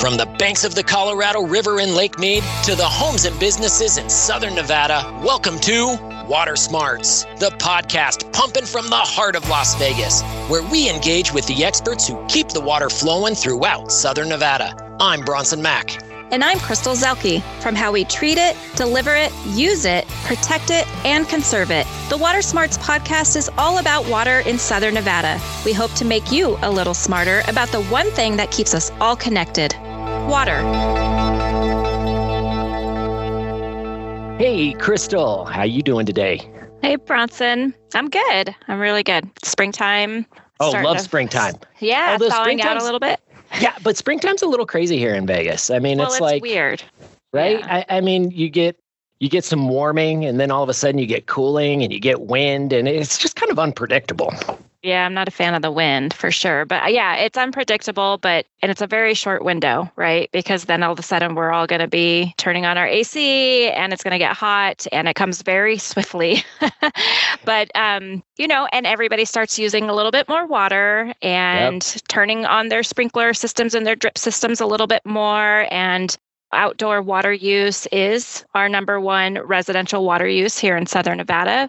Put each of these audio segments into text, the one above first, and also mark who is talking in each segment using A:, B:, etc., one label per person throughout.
A: From the banks of the Colorado River in Lake Mead to the homes and businesses in Southern Nevada, welcome to Water Smarts, the podcast pumping from the heart of Las Vegas, where we engage with the experts who keep the water flowing throughout Southern Nevada. I'm Bronson Mack.
B: And I'm Crystal Zelke. From how we treat it, deliver it, use it, protect it, and conserve it, the Water Smarts podcast is all about water in Southern Nevada. We hope to make you a little smarter about the one thing that keeps us all connected: water.
A: Hey, Crystal, how you doing today?
B: Hey, Bronson. I'm good. I'm really good. Springtime.
A: Oh, love springtime.
B: Yeah, it's thawing out a little bit.
A: Yeah, but springtime's a little crazy here in Vegas. I mean, it's like
B: weird,
A: right?
B: Yeah.
A: I mean, you get some warming, and then all of a sudden you get cooling, and you get wind, and it's just kind of unpredictable.
B: Yeah, I'm not a fan of the wind for sure. But yeah, it's unpredictable, and it's a very short window, right? Because then all of a sudden we're all going to be turning on our AC and it's going to get hot and it comes very swiftly. But, and everybody starts using a little bit more water and turning on their sprinkler systems and their drip systems a little bit more. And outdoor water use is our number one residential water use here in Southern Nevada.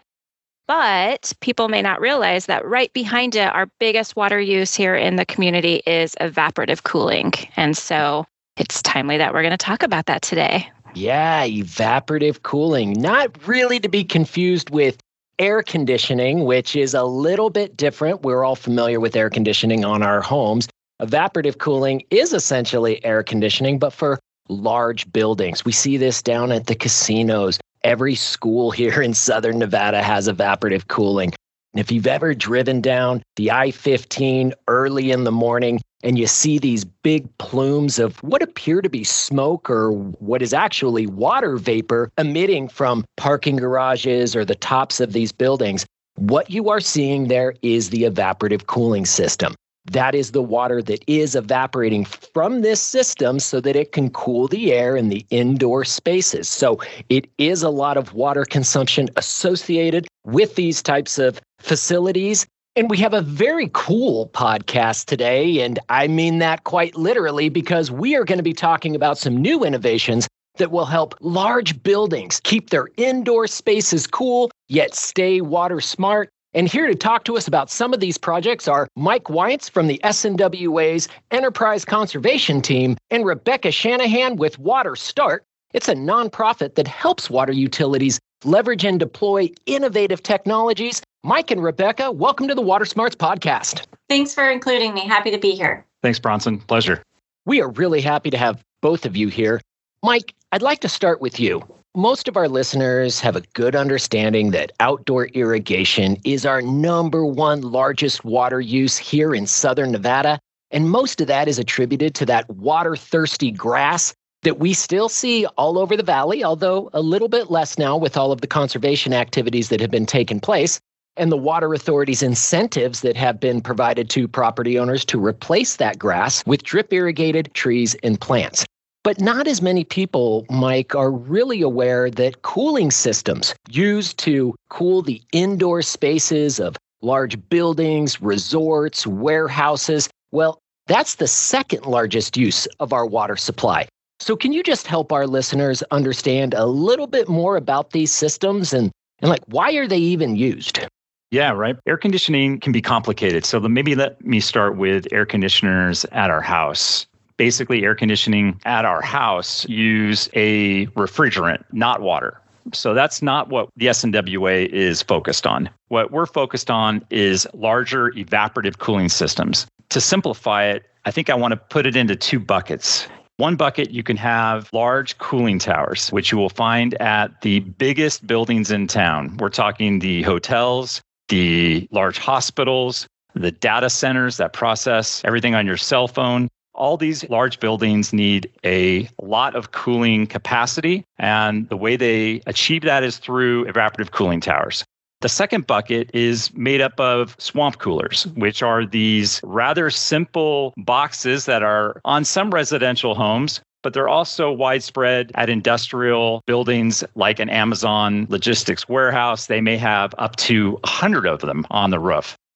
B: But people may not realize that right behind it, our biggest water use here in the community is evaporative cooling. And so it's timely that we're going to talk about that today.
A: Yeah, evaporative cooling. Not really to be confused with air conditioning, which is a little bit different. We're all familiar with air conditioning on our homes. Evaporative cooling is essentially air conditioning, but for large buildings. We see this down at the casinos. Every school here in Southern Nevada has evaporative cooling. And if you've ever driven down the I-15 early in the morning and you see these big plumes of what appear to be smoke or what is actually water vapor emitting from parking garages or the tops of these buildings, what you are seeing there is the evaporative cooling system. That is the water that is evaporating from this system so that it can cool the air in the indoor spaces. So it is a lot of water consumption associated with these types of facilities. And we have a very cool podcast today, and I mean that quite literally, because we are going to be talking about some new innovations that will help large buildings keep their indoor spaces cool, yet stay water smart. And here to talk to us about some of these projects are Mike Weintz from the SNWA's Enterprise Conservation Team and Rebecca Shanahan with Water Start. It's a nonprofit that helps water utilities leverage and deploy innovative technologies. Mike and Rebecca, welcome to the Water Smarts podcast.
C: Thanks for including me. Happy to be here.
D: Thanks, Bronson. Pleasure.
A: We are really happy to have both of you here. Mike, I'd like to start with you. Most of our listeners have a good understanding that outdoor irrigation is our number one largest water use here in Southern Nevada, and most of that is attributed to that water-thirsty grass that we still see all over the valley, although a little bit less now with all of the conservation activities that have been taking place, and the Water Authority's incentives that have been provided to property owners to replace that grass with drip-irrigated trees and plants. But not as many people, Mike, are really aware that cooling systems used to cool the indoor spaces of large buildings, resorts, warehouses, well, that's the second largest use of our water supply. So can you just help our listeners understand a little bit more about these systems and why are they even used?
D: Yeah, right. Air conditioning can be complicated. So maybe let me start with air conditioners at our house. Basically, air conditioning at our house use a refrigerant, not water. So that's not what the SNWA is focused on. What we're focused on is larger evaporative cooling systems. To simplify it, I think I want to put it into two buckets. One bucket, you can have large cooling towers, which you will find at the biggest buildings in town. We're talking the hotels, the large hospitals, the data centers that process everything on your cell phone. All these large buildings need a lot of cooling capacity, and the way they achieve that is through evaporative cooling towers. The second bucket is made up of swamp coolers, which are these rather simple boxes that are on some residential homes, but they're also widespread at industrial buildings like an Amazon logistics warehouse. They may have up to 100 of them on the roof.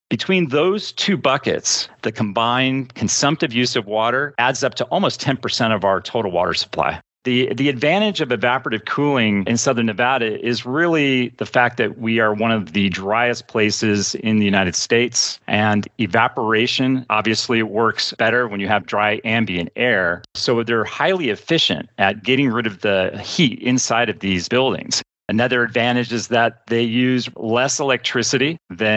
D: Between those two buckets, the combined consumptive use of water adds up to almost 10% of our total water supply. The advantage of evaporative cooling in Southern Nevada is really the fact that we are one of the driest places in the United States, and evaporation obviously works better when you have dry ambient air. So they're highly efficient at getting rid of the heat inside of these buildings. Another advantage is that they use less electricity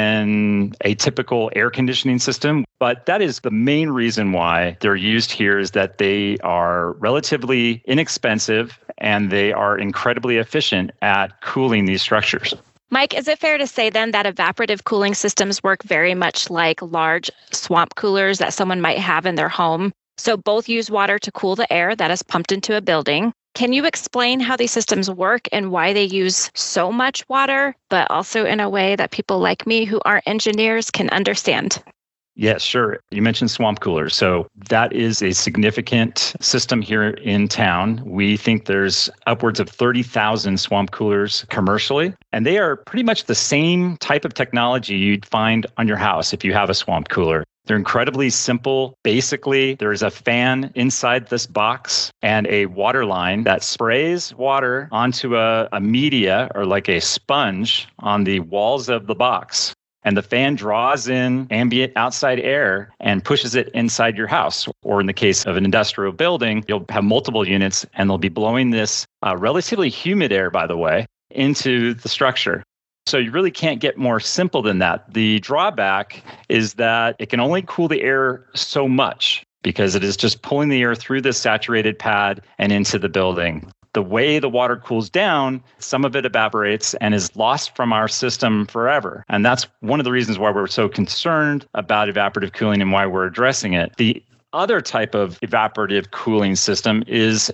D: than a typical air conditioning system. But that is the main reason why they're used here, is that they are relatively inexpensive and they are incredibly efficient at cooling these structures.
B: Mike, is it fair to say then that evaporative cooling systems work very much like large swamp coolers that someone might have in their home? So both use water to cool the air that is pumped into a building. Can you explain how these systems work and why they use so much water, but also in a way that people like me who aren't engineers can understand?
D: Yes, sure. You mentioned swamp coolers. So that is a significant system here in town. We think there's upwards of 30,000 swamp coolers commercially, and they are pretty much the same type of technology you'd find on your house if you have a swamp cooler. They're incredibly simple. Basically, there's a fan inside this box and a water line that sprays water onto a media or like a sponge on the walls of the box. And the fan draws in ambient outside air and pushes it inside your house. Or in the case of an industrial building, you'll have multiple units and they'll be blowing this relatively humid air, by the way, into the structure. So you really can't get more simple than that. The drawback is that it can only cool the air so much because it is just pulling the air through the saturated pad and into the building. The way the water cools down, some of it evaporates and is lost from our system forever. And that's one of the reasons why we're so concerned about evaporative cooling and why we're addressing it. The other type of evaporative cooling system is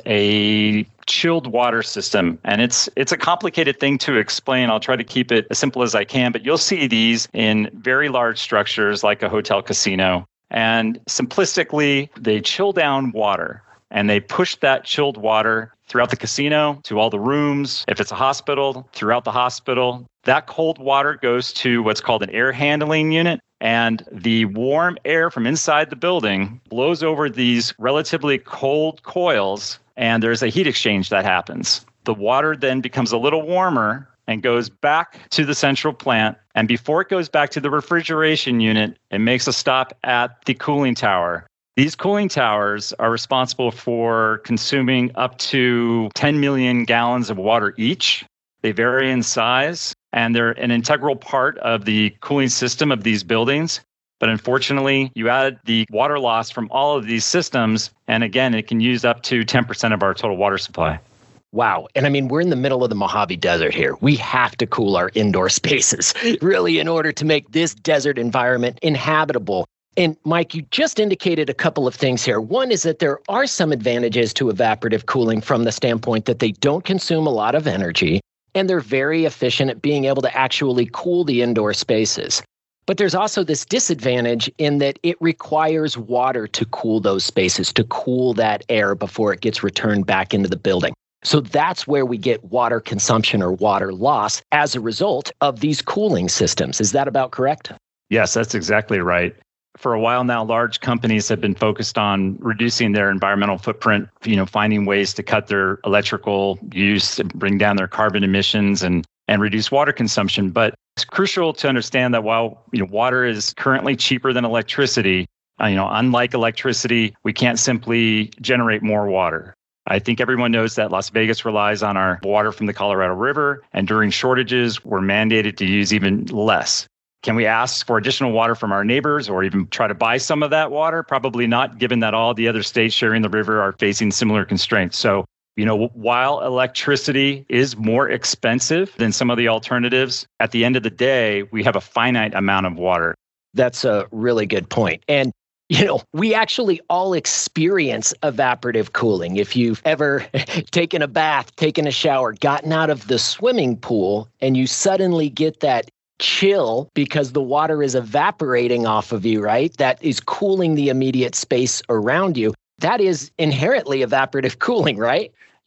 D: a chilled water system. And it's a complicated thing to explain. I'll try to keep it as simple as I can, but you'll see these in very large structures like a hotel casino. And simplistically, they chill down water and they push that chilled water throughout the casino to all the rooms. If it's a hospital, throughout the hospital. That cold water goes to what's called an air handling unit. And the warm air from inside the building blows over these relatively cold coils, and there's a heat exchange that happens. The water then becomes a little warmer and goes back to the central plant. And before it goes back to the refrigeration unit, it makes a stop at the cooling tower. These cooling towers are responsible for consuming up to 10 million gallons of water each. They vary in size, and they're an integral part of the cooling system of these buildings. But unfortunately, you add the water loss from all of these systems, and again, it can use up to 10% of our total water supply.
A: Wow. And I mean, we're in the middle of the Mojave Desert here. We have to cool our indoor spaces, really, in order to make this desert environment inhabitable. And Mike, you just indicated a couple of things here. One is that there are some advantages to evaporative cooling from the standpoint that they don't consume a lot of energy, and they're very efficient at being able to actually cool the indoor spaces. But there's also this disadvantage in that it requires water to cool those spaces, to cool that air before it gets returned back into the building. So that's where we get water consumption or water loss as a result of these cooling systems. Is that about correct?
D: Yes, that's exactly right. For a while now, large companies have been focused on reducing their environmental footprint, finding ways to cut their electrical use, bring down their carbon emissions and reduce water consumption. But it's crucial to understand that while water is currently cheaper than electricity, unlike electricity, we can't simply generate more water. I think everyone knows that Las Vegas relies on our water from the Colorado River, and during shortages, we're mandated to use even less. Can we ask for additional water from our neighbors or even try to buy some of that water? Probably not, given that all the other states sharing the river are facing similar constraints. So, while electricity is more expensive than some of the alternatives, at the end of the day, we have a finite amount of water.
A: That's a really good point. And we actually all experience evaporative cooling. If you've ever taken a bath, taken a shower, gotten out of the swimming pool, and you suddenly get that chill because the water is evaporating off of you, right? That is cooling the immediate space around you. That is inherently evaporative cooling, right?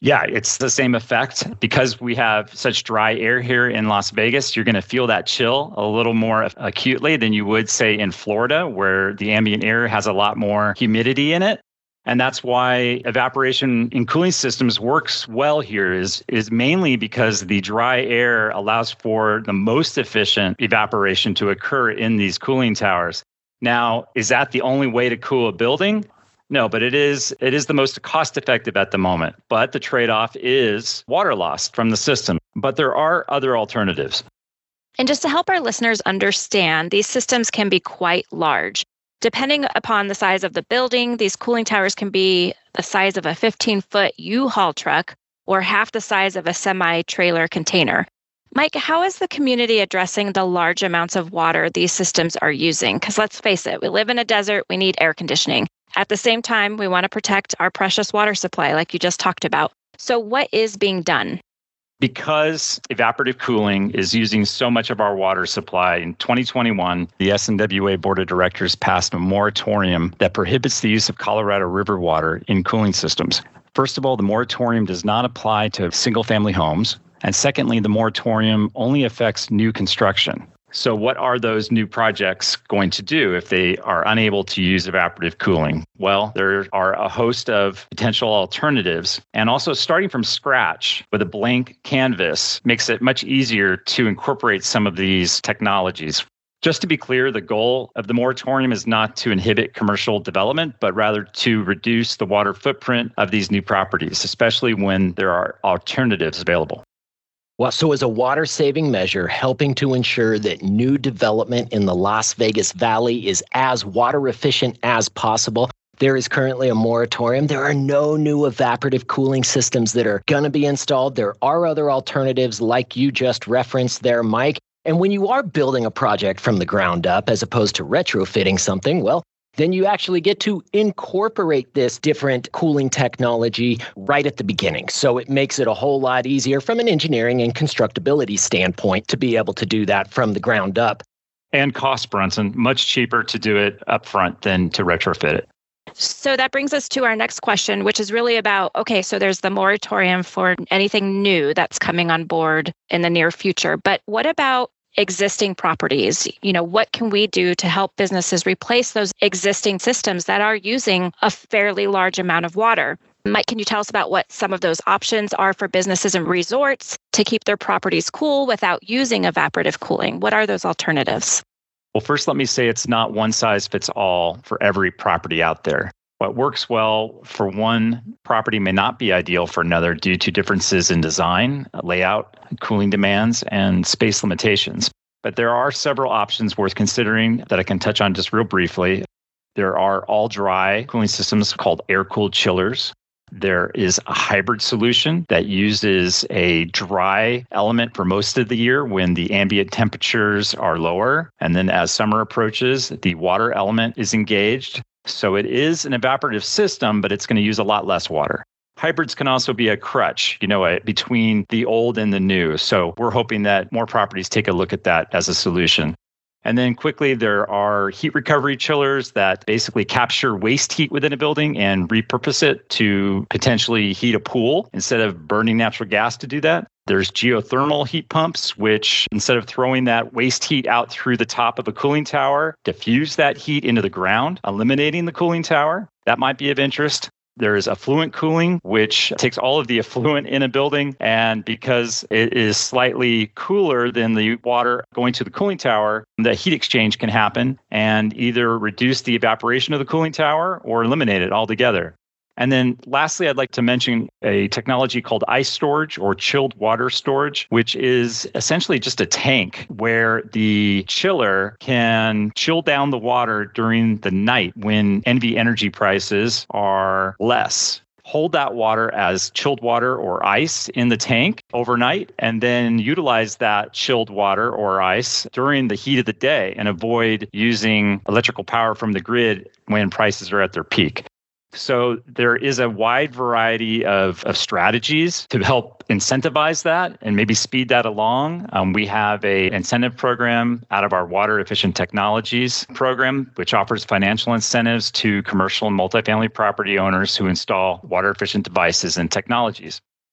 D: Yeah, it's the same effect. Because we have such dry air here in Las Vegas, you're going to feel that chill a little more acutely than you would, say, in Florida, where the ambient air has a lot more humidity in it. And that's why evaporation in cooling systems works well here is mainly because the dry air allows for the most efficient evaporation to occur in these cooling towers. Now, is that the only way to cool a building? No, but it is the most cost effective at the moment. But the trade-off is water loss from the system. But there are other alternatives.
B: And just to help our listeners understand, these systems can be quite large. Depending upon the size of the building, these cooling towers can be the size of a 15-foot U-Haul truck or half the size of a semi-trailer container. Mike, how is the community addressing the large amounts of water these systems are using? Because let's face it, we live in a desert, we need air conditioning. At the same time, we want to protect our precious water supply, like you just talked about. So what is being done?
D: Because evaporative cooling is using so much of our water supply, in 2021, the SNWA Board of Directors passed a moratorium that prohibits the use of Colorado River water in cooling systems. First of all, the moratorium does not apply to single-family homes. And secondly, the moratorium only affects new construction. So what are those new projects going to do if they are unable to use evaporative cooling? Well, there are a host of potential alternatives. And also starting from scratch with a blank canvas makes it much easier to incorporate some of these technologies. Just to be clear, the goal of the moratorium is not to inhibit commercial development, but rather to reduce the water footprint of these new properties, especially when there are alternatives available.
A: Well, so as a water-saving measure, helping to ensure that new development in the Las Vegas Valley is as water efficient as possible, there is currently a moratorium. There are no new evaporative cooling systems that are going to be installed. There are other alternatives like you just referenced there, Mike. And when you are building a project from the ground up, as opposed to retrofitting something, well, then you actually get to incorporate this different cooling technology right at the beginning. So it makes it a whole lot easier from an engineering and constructability standpoint to be able to do that from the ground up.
D: And cost, Brunson, much cheaper to do it upfront than to retrofit it.
B: So that brings us to our next question, which is really about, okay, so there's the moratorium for anything new that's coming on board in the near future. But what about existing properties? What can we do to help businesses replace those existing systems that are using a fairly large amount of water? Mike, can you tell us about what some of those options are for businesses and resorts to keep their properties cool without using evaporative cooling? What are those alternatives?
D: Well, first, let me say it's not one size fits all for every property out there. What works well for one property may not be ideal for another due to differences in design, layout, cooling demands, and space limitations. But there are several options worth considering that I can touch on just real briefly. There are all-dry cooling systems called air-cooled chillers. There is a hybrid solution that uses a dry element for most of the year when the ambient temperatures are lower. And then as summer approaches, the water element is engaged. So it is an evaporative system, but it's going to use a lot less water. Hybrids can also be a crutch, between the old and the new. So we're hoping that more properties take a look at that as a solution. And then quickly, there are heat recovery chillers that basically capture waste heat within a building and repurpose it to potentially heat a pool instead of burning natural gas to do that. There's geothermal heat pumps, which instead of throwing that waste heat out through the top of a cooling tower, diffuse that heat into the ground, eliminating the cooling tower. That might be of interest. There is effluent cooling, which takes all of the effluent in a building, and because it is slightly cooler than the water going to the cooling tower, the heat exchange can happen and either reduce the evaporation of the cooling tower or eliminate it altogether. And then lastly, I'd like to mention a technology called ice storage or chilled water storage, which is essentially just a tank where the chiller can chill down the water during the night when NV energy prices are less. Hold that water as chilled water or ice in the tank overnight, and then utilize that chilled water or ice during the heat of the day and avoid using electrical power from the grid when prices are at their peak. So there is a wide variety of strategies to help incentivize that and maybe speed that along. We have an incentive program out of our Water Efficient Technologies program, which offers financial incentives to commercial and multifamily property owners who install water efficient devices and technologies.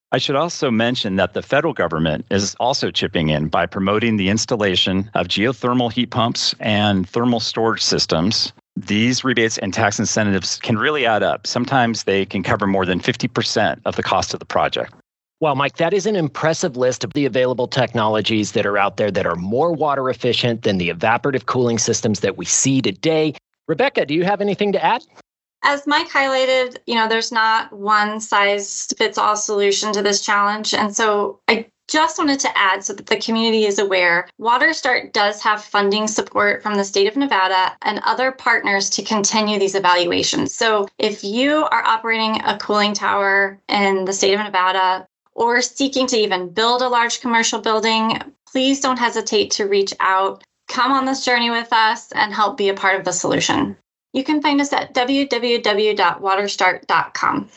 D: I should also mention that the federal government is also chipping in by promoting the installation of geothermal heat pumps and thermal storage systems. These rebates and tax incentives can really add up. Sometimes they can cover more than 50% of the cost of the project.
A: Well, Mike, that is an impressive list of the available technologies that are out there that are more water efficient than the evaporative cooling systems that we see today. Rebecca, do you have anything to add?
C: As Mike highlighted, there's not one size fits all solution to this challenge. And so I just wanted to add so that the community is aware, WaterStart does have funding support from the state of Nevada and other partners to continue these evaluations. So if you are operating a cooling tower in the state of Nevada or seeking to even build a large commercial building, please don't hesitate to reach out, come on this journey with us, and help be a part of the solution. You can find us at www.waterstart.com.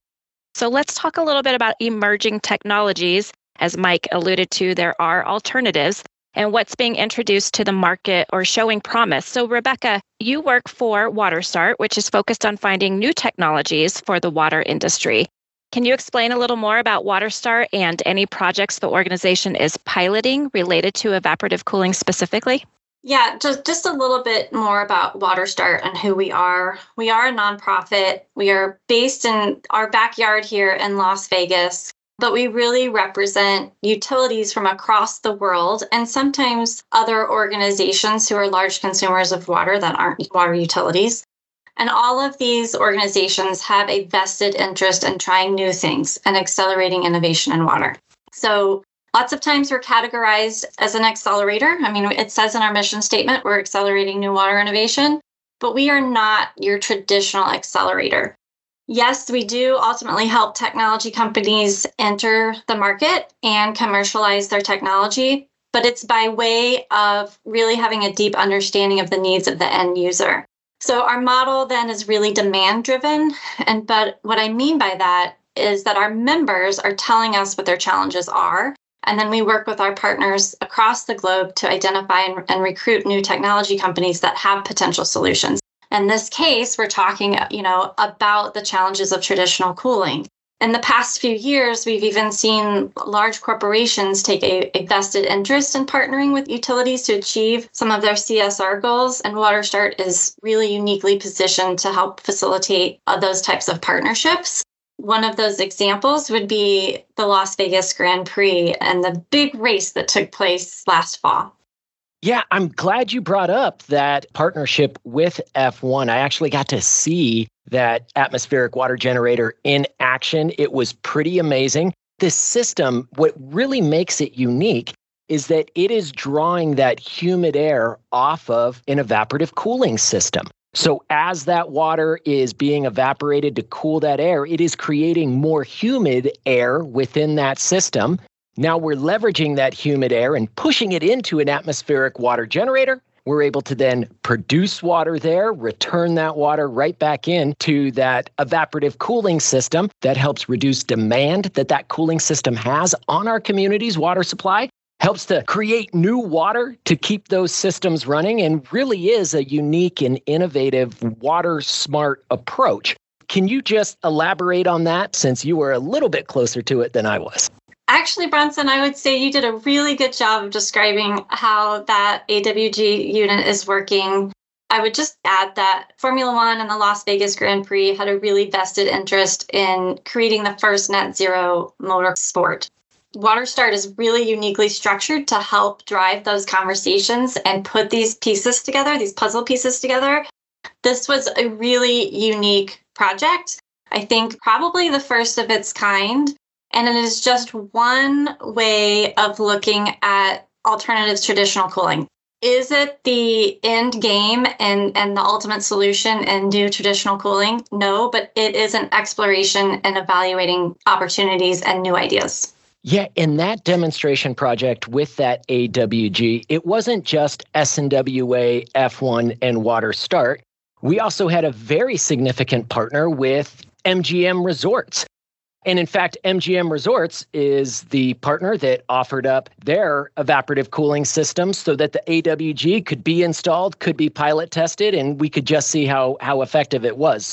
B: So let's talk a little bit about emerging technologies. As Mike alluded to, there are alternatives and what's being introduced to the market or showing promise. So Rebecca, you work for WaterStart, which is focused on finding new technologies for the water industry. Can you explain a little more about WaterStart and any projects the organization is piloting related to evaporative cooling specifically?
C: Yeah, just a little bit more about WaterStart and who we are. We are a nonprofit. We are based in our backyard here in Las Vegas, but we really represent utilities from across the world and sometimes other organizations who are large consumers of water that aren't water utilities. And all of these organizations have a vested interest in trying new things and accelerating innovation in water. So lots of times we're categorized as an accelerator. I mean, it says in our mission statement, we're accelerating new water innovation, but we are not your traditional accelerator. Yes, we do ultimately help technology companies enter the market and commercialize their technology, but it's by way of really having a deep understanding of the needs of the end user. So our model then is really demand driven. But what I mean by that is that our members are telling us what their challenges are. And then we work with our partners across the globe to identify and recruit new technology companies that have potential solutions. In this case, we're talking, about the challenges of traditional cooling. In the past few years, we've even seen large corporations take a vested interest in partnering with utilities to achieve some of their CSR goals. And WaterStart is really uniquely positioned to help facilitate those types of partnerships. One of those examples would be the Las Vegas Grand Prix and the big race that took place last fall.
A: Yeah, I'm glad you brought up that partnership with F1. I actually got to see that atmospheric water generator in action. It was pretty amazing. This system, what really makes it unique is that it is drawing that humid air off of an evaporative cooling system. So as that water is being evaporated to cool that air, it is creating more humid air within that system. Now we're leveraging that humid air and pushing it into an atmospheric water generator. We're able to then produce water there, return that water right back into that evaporative cooling system that helps reduce demand that cooling system has on our community's water supply. Helps to create new water to keep those systems running and really is a unique and innovative water smart approach. Can you just elaborate on that since you were a little bit closer to it than I was?
C: Actually, Bronson, I would say you did a really good job of describing how that AWG unit is working. I would just add that Formula One and the Las Vegas Grand Prix had a really vested interest in creating the first net zero motor sport. WaterStart is really uniquely structured to help drive those conversations and put these pieces together, these puzzle pieces together. This was a really unique project. I think probably the first of its kind. And it is just one way of looking at alternatives to traditional cooling. Is it the end game and the ultimate solution in new traditional cooling? No, but it is an exploration and evaluating opportunities and new ideas.
A: Yeah, in that demonstration project with that AWG, it wasn't just SNWA, F1, and WaterStart. We also had a very significant partner with MGM Resorts. And in fact, MGM Resorts is the partner that offered up their evaporative cooling system so that the AWG could be installed, could be pilot tested, and we could just see how effective it was. So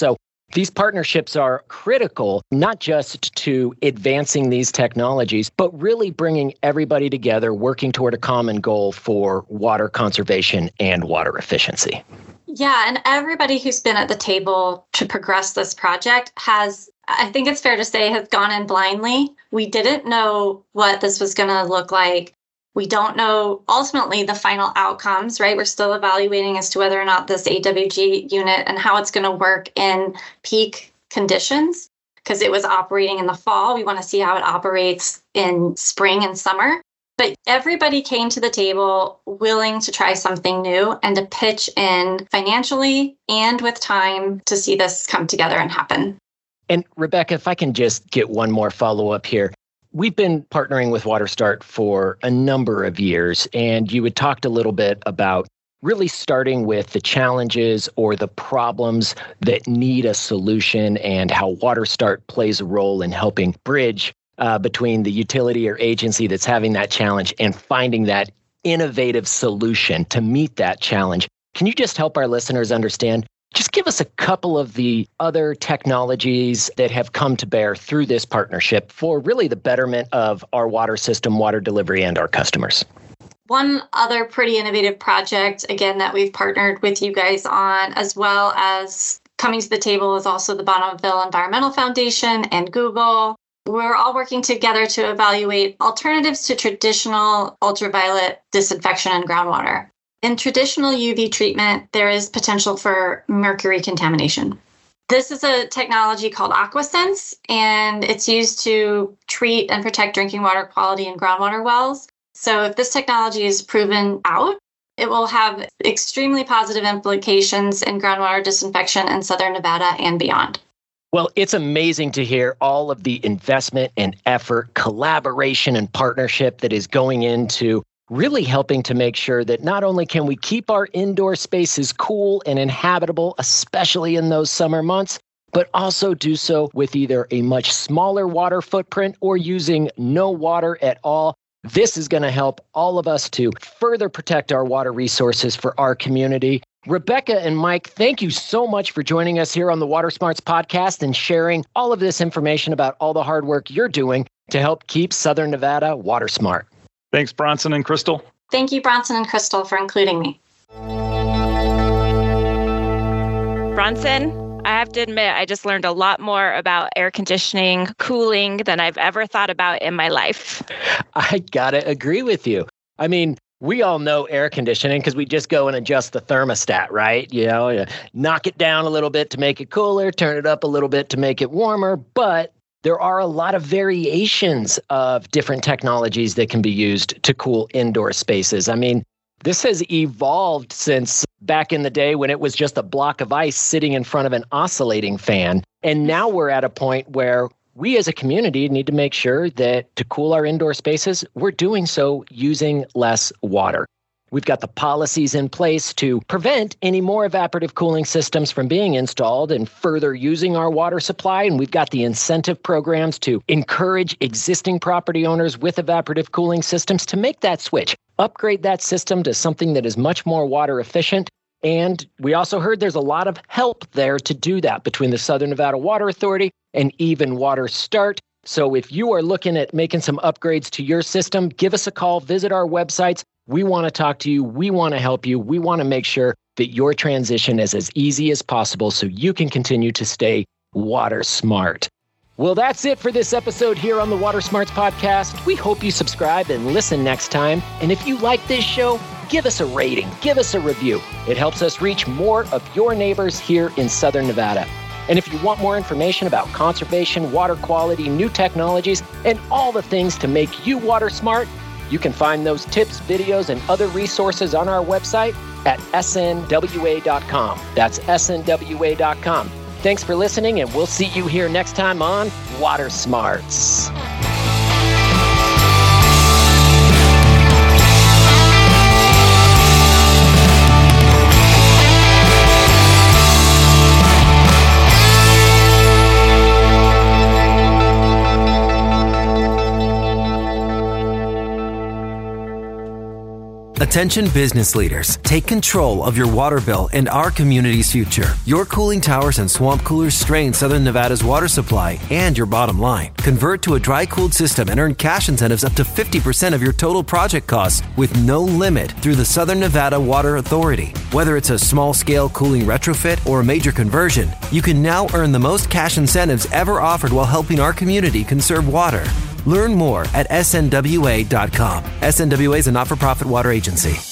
A: These partnerships are critical, not just to advancing these technologies, but really bringing everybody together, working toward a common goal for water conservation and water efficiency.
C: Yeah, and everybody who's been at the table to progress this project has, I think it's fair to say, has gone in blindly. We didn't know what this was going to look like. We don't know ultimately the final outcomes, right? We're still evaluating as to whether or not this AWG unit and how it's going to work in peak conditions, because it was operating in the fall. We want to see how it operates in spring and summer. But everybody came to the table willing to try something new and to pitch in financially and with time to see this come together and happen.
A: And Rebecca, if I can just get one more follow-up here. We've been partnering with WaterStart for a number of years, and you had talked a little bit about really starting with the challenges or the problems that need a solution and how WaterStart plays a role in helping bridge between the utility or agency that's having that challenge and finding that innovative solution to meet that challenge. Can you just help our listeners understand? Just give us a couple of the other technologies that have come to bear through this partnership for really the betterment of our water system, water delivery, and our customers.
C: One other pretty innovative project, again, that we've partnered with you guys on, as well as coming to the table, is also the Bonneville Environmental Foundation and Google. We're all working together to evaluate alternatives to traditional ultraviolet disinfection in groundwater. In traditional UV treatment, there is potential for mercury contamination. This is a technology called AquaSense, and it's used to treat and protect drinking water quality in groundwater wells. So if this technology is proven out, it will have extremely positive implications in groundwater disinfection in Southern Nevada and beyond.
A: Well, it's amazing to hear all of the investment and effort, collaboration and partnership that is going into really helping to make sure that not only can we keep our indoor spaces cool and inhabitable, especially in those summer months, but also do so with either a much smaller water footprint or using no water at all. This is going to help all of us to further protect our water resources for our community. Rebecca and Mike, thank you so much for joining us here on the Water Smarts podcast and sharing all of this information about all the hard work you're doing to help keep Southern Nevada water smart.
D: Thanks, Bronson and Crystal.
C: Thank you, Bronson and Crystal, for including me.
B: Bronson, I have to admit, I just learned a lot more about air conditioning, cooling than I've ever thought about in my life.
A: I gotta agree with you. I mean, we all know air conditioning because we just go and adjust the thermostat, right? You know, you knock it down a little bit to make it cooler, turn it up a little bit to make it warmer, but there are a lot of variations of different technologies that can be used to cool indoor spaces. I mean, this has evolved since back in the day when it was just a block of ice sitting in front of an oscillating fan. And now we're at a point where we as a community need to make sure that to cool our indoor spaces, we're doing so using less water. We've got the policies in place to prevent any more evaporative cooling systems from being installed and further using our water supply. And we've got the incentive programs to encourage existing property owners with evaporative cooling systems to make that switch, upgrade that system to something that is much more water efficient. And we also heard there's a lot of help there to do that between the Southern Nevada Water Authority and even WaterStart. So if you are looking at making some upgrades to your system, give us a call, visit our websites. We want to talk to you. We want to help you. We want to make sure that your transition is as easy as possible so you can continue to stay water smart. Well, that's it for this episode here on the Water Smarts podcast. We hope you subscribe and listen next time. And if you like this show, give us a rating, give us a review. It helps us reach more of your neighbors here in Southern Nevada. And if you want more information about conservation, water quality, new technologies, and all the things to make you water smart, you can find those tips, videos, and other resources on our website at snwa.com. That's snwa.com. Thanks for listening, and we'll see you here next time on Water Smarts.
E: Attention business leaders, take control of your water bill and our community's future. Your cooling towers and swamp coolers strain Southern Nevada's water supply and your bottom line. Convert to a dry-cooled system and earn cash incentives up to 50% of your total project costs with no limit through the Southern Nevada Water Authority. Whether it's a small-scale cooling retrofit or a major conversion, you can now earn the most cash incentives ever offered while helping our community conserve water. Learn more at snwa.com. SNWA is a not-for-profit water agency.